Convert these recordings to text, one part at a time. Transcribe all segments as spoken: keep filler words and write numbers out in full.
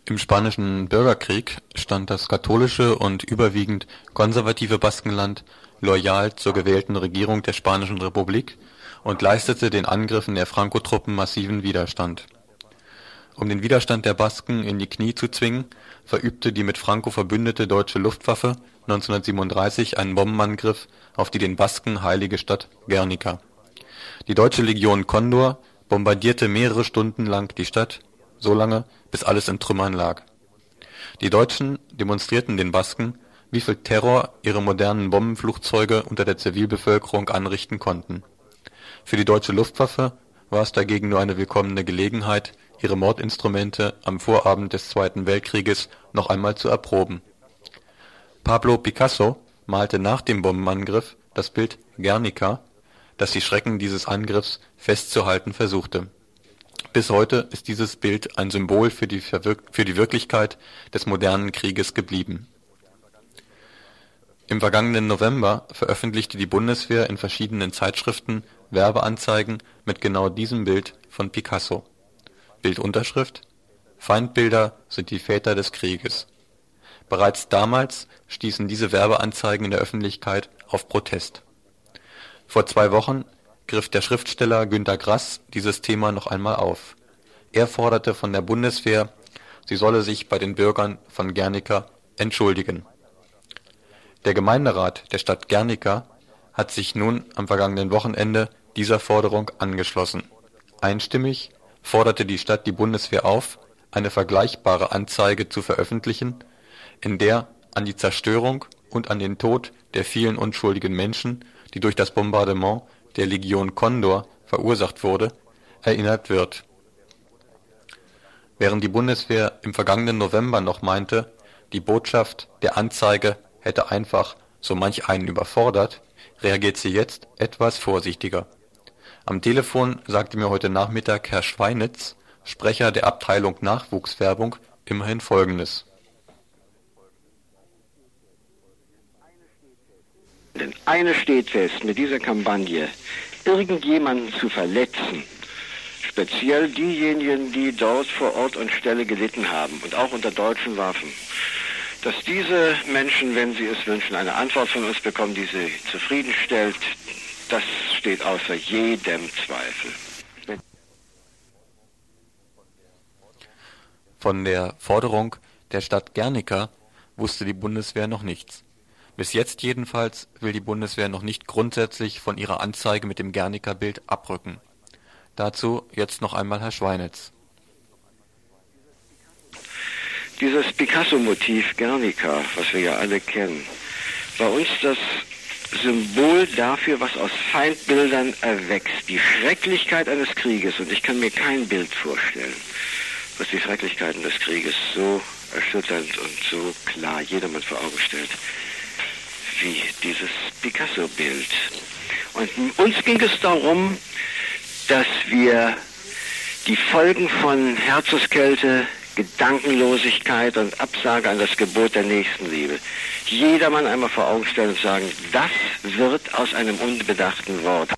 Im Spanischen Bürgerkrieg stand das katholische und überwiegend konservative Baskenland loyal zur gewählten Regierung der Spanischen Republik und leistete den Angriffen der Franco-Truppen massiven Widerstand. Um den Widerstand der Basken in die Knie zu zwingen, verübte die mit Franco verbündete deutsche Luftwaffe neunzehnhundertsiebenunddreißig einen Bombenangriff auf die den Basken heilige Stadt Guernica. Die deutsche Legion Condor bombardierte mehrere Stunden lang die Stadt, so lange, bis alles in Trümmern lag. Die Deutschen demonstrierten den Basken, wie viel Terror ihre modernen Bombenflugzeuge unter der Zivilbevölkerung anrichten konnten. Für die deutsche Luftwaffe war es dagegen nur eine willkommene Gelegenheit, ihre Mordinstrumente am Vorabend des Zweiten Weltkrieges noch einmal zu erproben. Pablo Picasso malte nach dem Bombenangriff das Bild Guernica, das die Schrecken dieses Angriffs festzuhalten versuchte. Bis heute ist dieses Bild ein Symbol für die, für die Wirklichkeit des modernen Krieges geblieben. Im vergangenen November veröffentlichte die Bundeswehr in verschiedenen Zeitschriften Werbeanzeigen mit genau diesem Bild von Picasso. Bildunterschrift: Feindbilder sind die Väter des Krieges. Bereits damals stießen diese Werbeanzeigen in der Öffentlichkeit auf Protest. Vor zwei Wochen griff der Schriftsteller Günter Grass dieses Thema noch einmal auf. Er forderte von der Bundeswehr, sie solle sich bei den Bürgern von Guernica entschuldigen. Der Gemeinderat der Stadt Guernica hat sich nun am vergangenen Wochenende dieser Forderung angeschlossen. Einstimmig forderte die Stadt die Bundeswehr auf, eine vergleichbare Anzeige zu veröffentlichen, in der an die Zerstörung und an den Tod der vielen unschuldigen Menschen, die durch das Bombardement der Legion Condor verursacht wurde, erinnert wird. Während die Bundeswehr im vergangenen November noch meinte, die Botschaft der Anzeige hätte einfach so manch einen überfordert, reagiert sie jetzt etwas vorsichtiger. Am Telefon sagte mir heute Nachmittag Herr Schweinitz, Sprecher der Abteilung Nachwuchswerbung, immerhin Folgendes. Denn eines steht fest, mit dieser Kampagne irgendjemanden zu verletzen, speziell diejenigen, die dort vor Ort und Stelle gelitten haben und auch unter deutschen Waffen, dass diese Menschen, wenn sie es wünschen, eine Antwort von uns bekommen, die sie zufriedenstellt, das steht außer jedem Zweifel. Von der Forderung der Stadt Guernica wusste die Bundeswehr noch nichts. Bis jetzt jedenfalls will die Bundeswehr noch nicht grundsätzlich von ihrer Anzeige mit dem Guernica-Bild abrücken. Dazu jetzt noch einmal Herr Schweinitz. Dieses Picasso-Motiv Guernica, was wir ja alle kennen, war uns das Symbol dafür, was aus Feindbildern erwächst. Die Schrecklichkeit eines Krieges, und ich kann mir kein Bild vorstellen, was die Schrecklichkeiten des Krieges so erschütternd und so klar jedermann vor Augen stellt, wie dieses Picasso-Bild. Und uns ging es darum, dass wir die Folgen von Herzenskälte, Gedankenlosigkeit und Absage an das Gebot der Nächstenliebe jedermann einmal vor Augen stellen und sagen, das wird aus einem unbedachten Wort.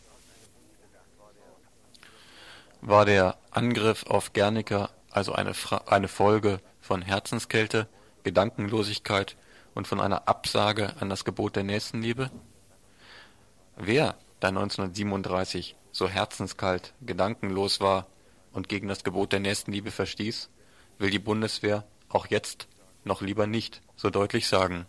War der Angriff auf Guernica also eine, Fra- eine Folge von Herzenskälte, Gedankenlosigkeit und von einer Absage an das Gebot der Nächstenliebe? Wer da neunzehnhundertsiebenunddreißig so herzenskalt, gedankenlos war und gegen das Gebot der Nächstenliebe verstieß, will die Bundeswehr auch jetzt noch lieber nicht so deutlich sagen.